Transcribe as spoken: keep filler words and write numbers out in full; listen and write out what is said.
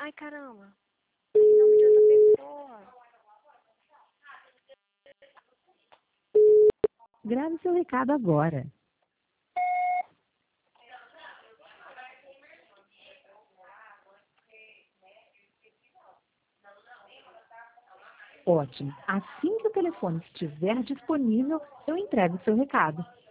Ai, caramba. Em nome de outra pessoa. Grave seu recado agora. Ótimo. Assim que o telefone estiver disponível, eu entrego o seu recado.